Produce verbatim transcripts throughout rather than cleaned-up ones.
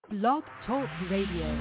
Blog Talk Radio.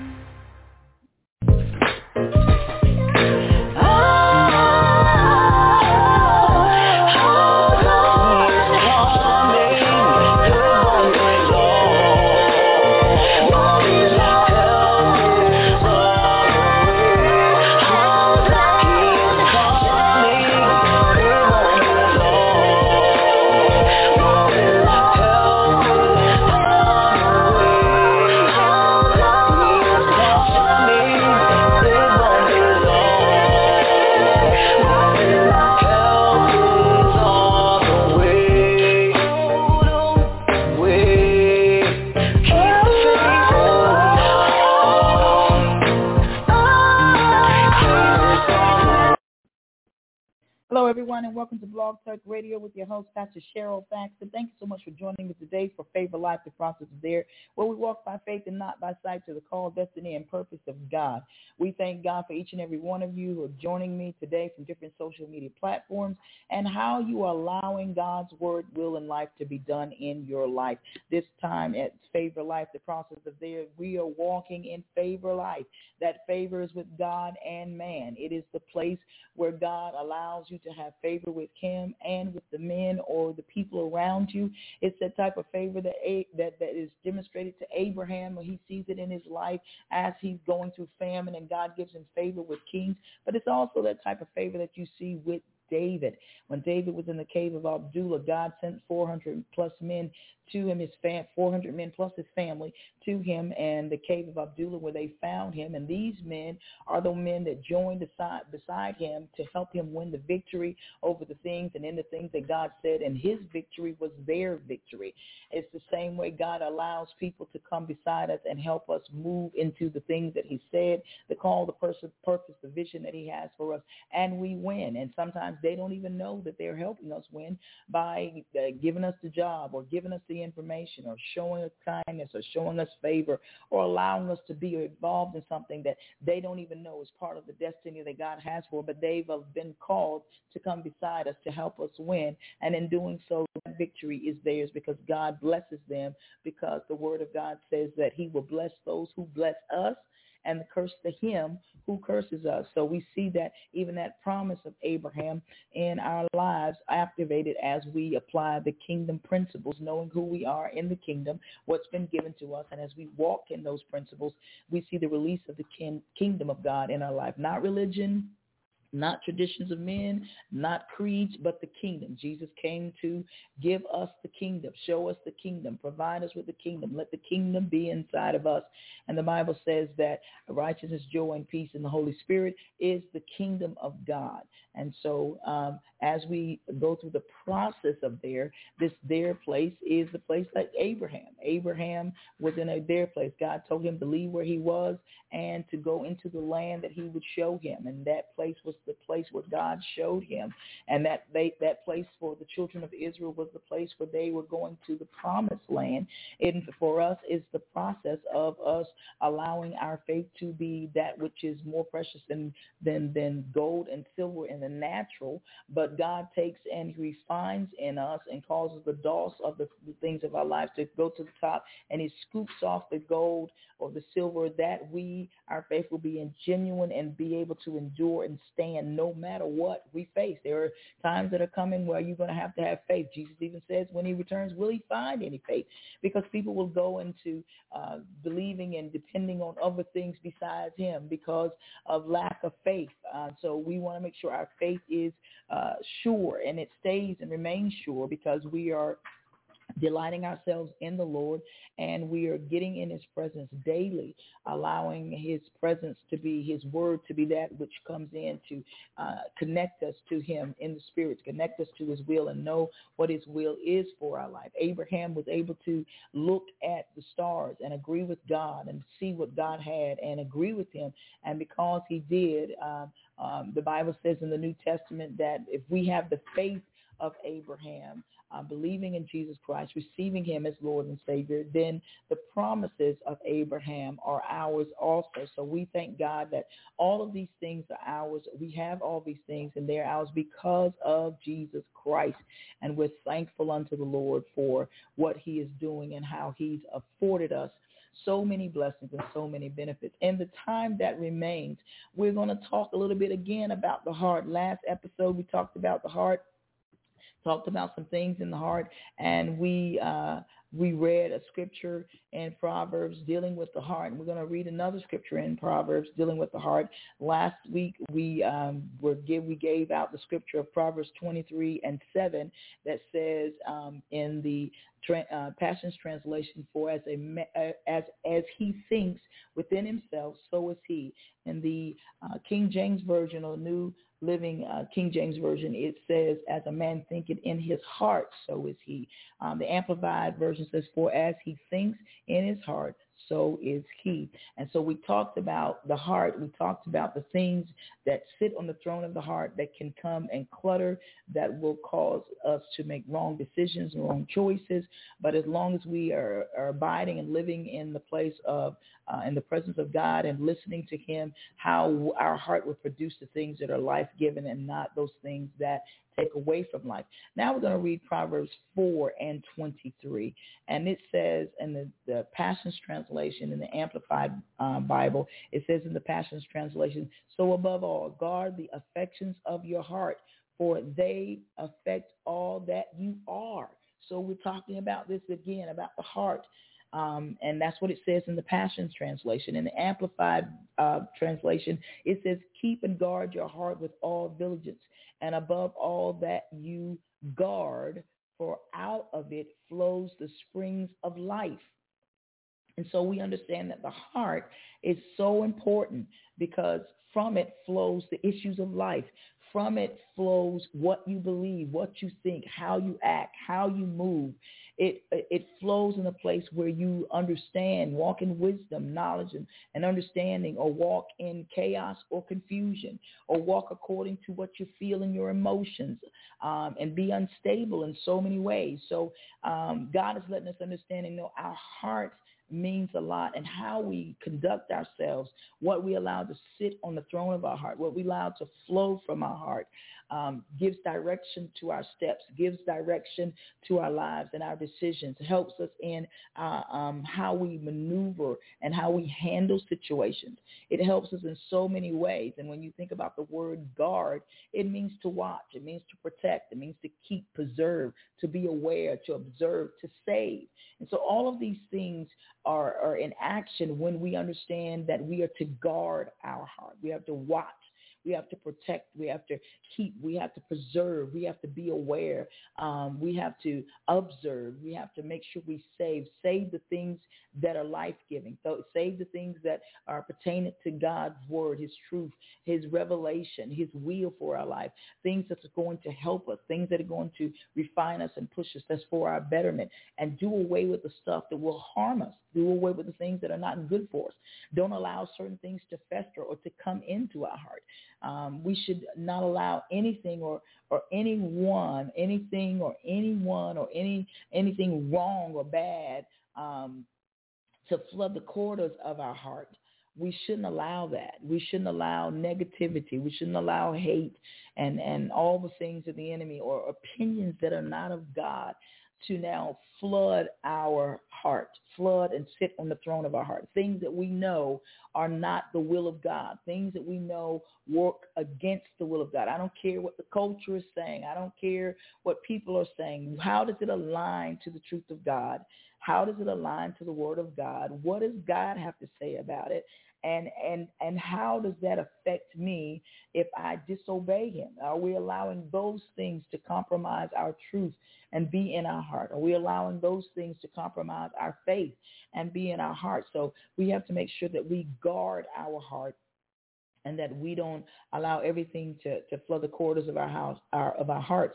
Hello, everyone, and welcome to Blog Talk Radio with your host, Pastor Cheryl Faxon. Thank you so much for joining me today for Favor Life, the process is there, where we walk by faith and not by sight to the call, destiny, and purpose of God. We thank God for each and every one of you who are joining me today from different social media platforms and how you are allowing God's word, will, and life to be done in your life. This time at Favor Life, the process of there, we are walking in favor life. That favor is with God and man. It is the place where God allows you to have favor with him and with the men or the people around you. It's that type of favor that that, that is demonstrated to Abraham when he sees it in his life as he's going through famine and God gives him favor with kings. But it's also that type of favor that you see with David. When David was in the cave of Adullam, God sent four hundred plus men to him, his fam- four hundred men plus his family to him and the cave of Adullam where they found him. And these men are the men that joined beside, beside him to help him win the victory over the things and in the things that God said. And his victory was their victory. It's the same way God allows people to come beside us and help us move into the things that he said, the call, the person, purpose, the vision that he has for us. And we win. And sometimes they don't even know that they're helping us win by uh, giving us the job or giving us the information or showing us kindness or showing us favor or allowing us to be involved in something that they don't even know is part of the destiny that God has for, but they've been called to come beside us to help us win. And in doing so, that victory is theirs because God blesses them, because the word of God says that he will bless those who bless us and the curse to him who curses us. So we see that even that promise of Abraham in our lives activated as we apply the kingdom principles, knowing who we are in the kingdom, what's been given to us. And as we walk in those principles, we see the release of the kin- kingdom of God in our life, not religion, not traditions of men, not creeds, but the kingdom. Jesus came to give us the kingdom, show us the kingdom, provide us with the kingdom. Let the kingdom be inside of us. And the Bible says that righteousness, joy, and peace in the Holy Spirit is the kingdom of God. And so um, as we go through the process of there, this their place is the place like Abraham. Abraham was in a their place. God told him to leave where he was and to go into the land that he would show him. And that place was the place where God showed him. And that they, that place for the children of Israel was the place where they were going to the promised land. And for us is the process of us allowing our faith to be that which is more precious than, than, than gold and silver in the natural. But God takes and refines in us and causes the dust of the, the things of our lives to go to the top, and he scoops off the gold or the silver that we, our faith will be in genuine and be able to endure and stand no matter what we face. There are times that are coming where you're going to have to have faith. Jesus even says when he returns, will he find any faith? Because people will go into uh, believing and depending on other things besides him because of lack of faith. Uh, so we want to make sure our faith is uh, sure and it stays and remains sure because we are delighting ourselves in the Lord, and we are getting in his presence daily, allowing his presence to be, his word to be that which comes in to uh, connect us to him in the spirit, to connect us to his will and know what his will is for our life. Abraham was able to look at the stars and agree with God and see what God had and agree with him. And because he did, um, um, the Bible says in the New Testament that if we have the faith of Abraham, uh, believing in Jesus Christ, receiving him as Lord and Savior, then the promises of Abraham are ours also. So we thank God that all of these things are ours. We have all these things, and they're ours because of Jesus Christ. And we're thankful unto the Lord for what he is doing and how he's afforded us so many blessings and so many benefits. In the time that remains, we're going to talk a little bit again about the heart. Last episode, we talked about the heart, talked about some things in the heart, and we uh, we read a scripture in Proverbs dealing with the heart, and we're going to read another scripture in Proverbs dealing with the heart. Last week we um, were give we gave out the scripture of Proverbs twenty-three and seven that says um, in the tra- uh, Passion's translation, "For as a as as he thinks within himself, so is he." In the uh, King James Version or New Living uh, King James Version, it says, "As a man thinketh in his heart, so is he." Um, the Amplified Version says, "For as he thinks in his heart, so is he." And so we talked about the heart. We talked about the things that sit on the throne of the heart that can come and clutter, that will cause us to make wrong decisions and wrong choices. But as long as we are, are abiding and living in the place of, uh, in the presence of God and listening to him, how our heart will produce the things that are life-giving and not those things that take away from life. Now we're going to read Proverbs four and twenty-three. And it says in the, the Passion's translation, in the Amplified uh, Bible, it says in the Passion's translation, "So above all, guard the affections of your heart, for they affect all that you are." So we're talking about this again, about the heart. Um, and that's what it says in the Passion's translation. In the Amplified uh, translation, it says, "Keep and guard your heart with all diligence, and above all that you guard, for out of it flows the springs of life." And so we understand that the heart is so important because from it flows the issues of life. From it flows what you believe, what you think, how you act, how you move. It it flows in a place where you understand, walk in wisdom, knowledge, and, and understanding, or walk in chaos or confusion, or walk according to what you feel in your emotions, um, and be unstable in so many ways. So um, God is letting us understand and know our hearts means a lot, and how we conduct ourselves, what we allow to sit on the throne of our heart, what we allow to flow from our heart, um, gives direction to our steps, gives direction to our lives and our decisions, helps us in uh, um, how we maneuver and how we handle situations. It helps us in so many ways. And when you think about the word guard, it means to watch, it means to protect, it means to keep, preserve, to be aware, to observe, to save. And so all of these things are, are in action when we understand that we are to guard our heart. We have to watch. We have to protect. We have to keep. We have to preserve. We have to be aware. Um, we have to observe. We have to make sure we save. Save the things that are life-giving. So save the things that are pertaining to God's word, his truth, his revelation, his will for our life, things that are going to help us, things that are going to refine us and push us, that's for our betterment, and do away with the stuff that will harm us. Do away with the things that are not good for us. Don't allow certain things to fester or to come into our heart. Um, we should not allow anything or, or anyone, anything or anyone or any anything wrong or bad um, to flood the corridors of our heart. We shouldn't allow that. We shouldn't allow negativity. We shouldn't allow hate and, and all the things of the enemy or opinions that are not of God to now flood our heart, flood and sit on the throne of our heart. Things that we know are not the will of God, things that we know work against the will of God. I don't care what the culture is saying. I don't care what people are saying. How does it align to the truth of God? How does it align to the word of God? What does God have to say about it? And and and how does that affect me if I disobey him? Are we allowing those things to compromise our truth and be in our heart? Are we allowing those things to compromise our faith and be in our heart? So we have to make sure that we guard our heart and that we don't allow everything to, to flood the corridors of our house, our, of our hearts.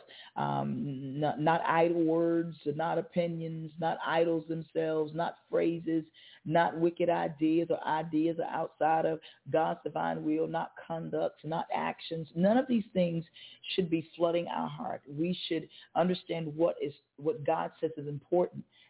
Um, not, not idle words, not opinions, not idols themselves, not phrases, not wicked ideas or ideas are outside of God's divine will, not conducts, not actions. None of these things should be flooding our heart. We should understand what is what God says is important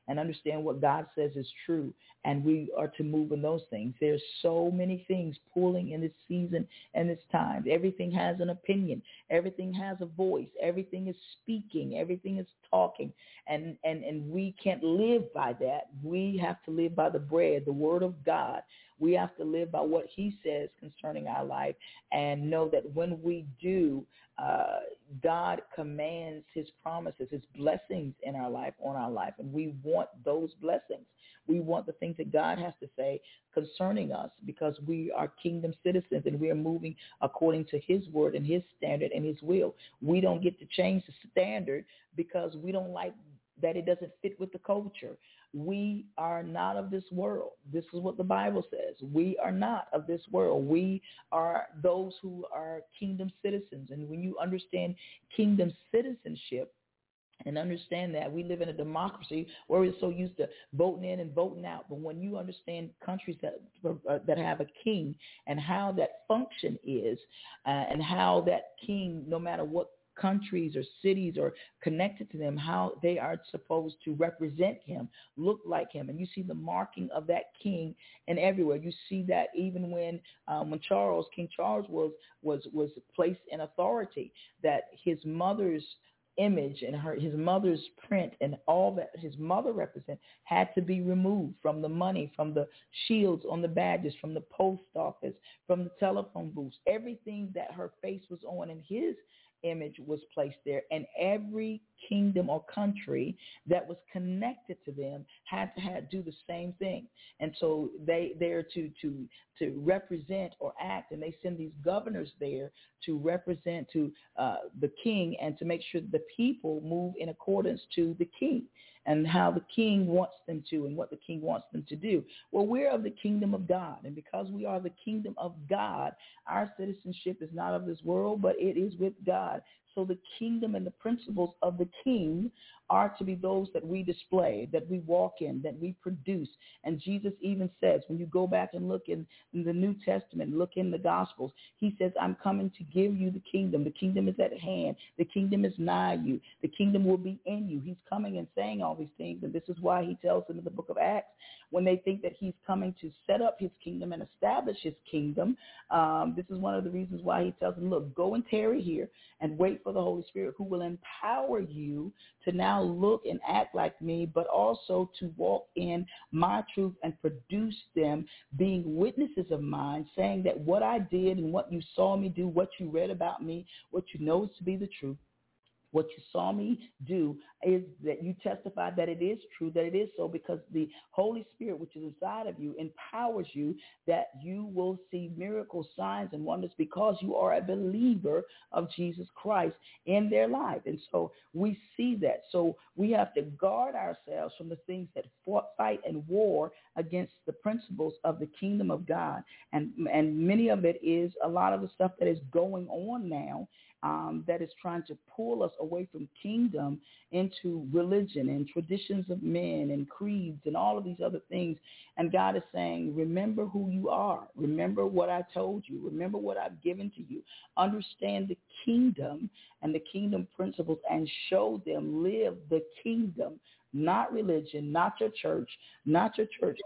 and understand what God says is true. And we are to move in those things. There's so many things pulling in this season and this time. Everything has an opinion. Everything has a voice. Everything is speaking. Everything is talking. And, and, and we can't live by that. We have to live by the bread, the word of God. We have to live by what he says concerning our life and know that when we do, uh, God commands his promises, his blessings in our life, on our life, and we want those blessings. We want the things that God has to say concerning us because we are kingdom citizens and we are moving according to his word and his standard and his will. We don't get to change the standard because we don't like that it doesn't fit with the culture. We are not of this world. This is what the Bible says. We are not of this world. We are those who are kingdom citizens. And when you understand kingdom citizenship, and understand that we live in a democracy where we're so used to voting in and voting out. But when you understand countries that uh, that have a king and how that function is uh, and how that king, no matter what countries or cities are connected to them, how they are supposed to represent him, look like him. And you see the marking of that king and everywhere. You see that even when um, when Charles, King Charles was, was, was placed in authority, that his mother's image and her his mother's print and all that his mother represent had to be removed from the money, from the shields on the badges, from the post office, from the telephone booths. Everything that her face was on in his image was placed there, and every kingdom or country that was connected to them had to have, do the same thing. And so they they're to to to represent or act, and they send these governors there to represent to uh, the king and to make sure that the people move in accordance to the king and how the king wants them to and what the king wants them to do. Well, we're of the kingdom of God, and because we are the kingdom of God, our citizenship is not of this world, but it is with God. So the kingdom and the principles of the king are to be those that we display, that we walk in, that we produce. And Jesus even says, when you go back and look in, in the New Testament, look in the Gospels, he says, I'm coming to give you the kingdom. The kingdom is at hand. The kingdom is nigh you. The kingdom will be in you. He's coming and saying all these things. And this is why he tells them in the book of Acts, when they think that he's coming to set up his kingdom and establish his kingdom, um, this is one of the reasons why he tells them, look, go and tarry here and wait for the Holy Spirit, who will empower you to now look and act like me, but also to walk in my truth and produce them, being witnesses of mine, saying that what I did and what you saw me do, what you read about me, what you know is to be the truth, what you saw me do is that you testified that it is true, that it is so, because the Holy Spirit, which is inside of you, empowers you that you will see miracles, signs, and wonders because you are a believer of Jesus Christ in their life. And so we see that. So we have to guard ourselves from the things that fought, fight and war against the principles of the kingdom of God. And, and many of it is a lot of the stuff that is going on now Um, that is trying to pull us away from kingdom into religion and traditions of men and creeds and all of these other things. And God is saying, remember who you are. Remember what I told you. Remember what I've given to you. Understand the kingdom and the kingdom principles and show them, live the kingdom, not religion, not your church, not your church.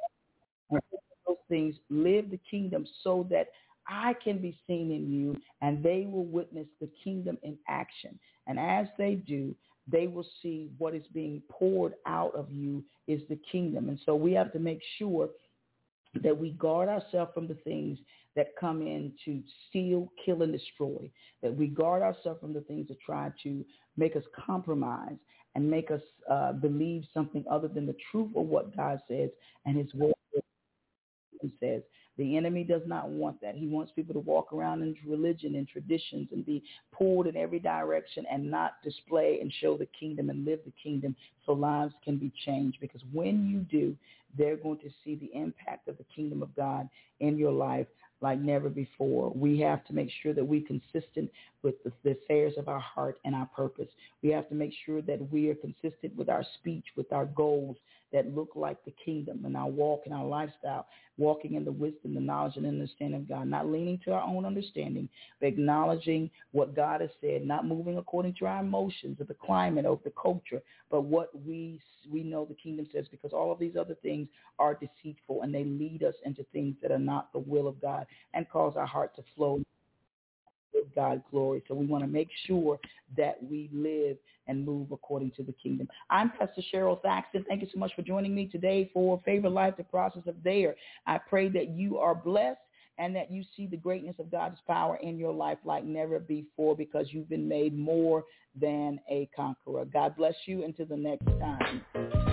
Those things, live the kingdom so that I can be seen in you, and they will witness the kingdom in action. And as they do, they will see what is being poured out of you is the kingdom. And so we have to make sure that we guard ourselves from the things that come in to steal, kill, and destroy, that we guard ourselves from the things that try to make us compromise and make us uh, believe something other than the truth of what God says and his word says. The enemy does not want that. He wants people to walk around in religion and traditions and be pulled in every direction and not display and show the kingdom and live the kingdom so lives can be changed. Because when you do, they're going to see the impact of the kingdom of God in your life like never before. We have to make sure that we're consistent with the, the affairs of our heart and our purpose. We have to make sure that we are consistent with our speech, with our goals that look like the kingdom, and our walk and our lifestyle, walking in the wisdom, the knowledge, and understanding of God, not leaning to our own understanding, but acknowledging what God has said, not moving according to our emotions or the climate or the culture, but what we we know the kingdom says, because all of these other things are deceitful, and they lead us into things that are not the will of God and cause our heart to flow with God's glory. So we want to make sure that we live and move according to the kingdom. I'm Pastor Cheryl Thaxton. Thank you so much for joining me today for Favor Life, the process of there. I pray that you are blessed and that you see the greatness of God's power in your life like never before, because you've been made more than a conqueror. God bless you. Until the next time.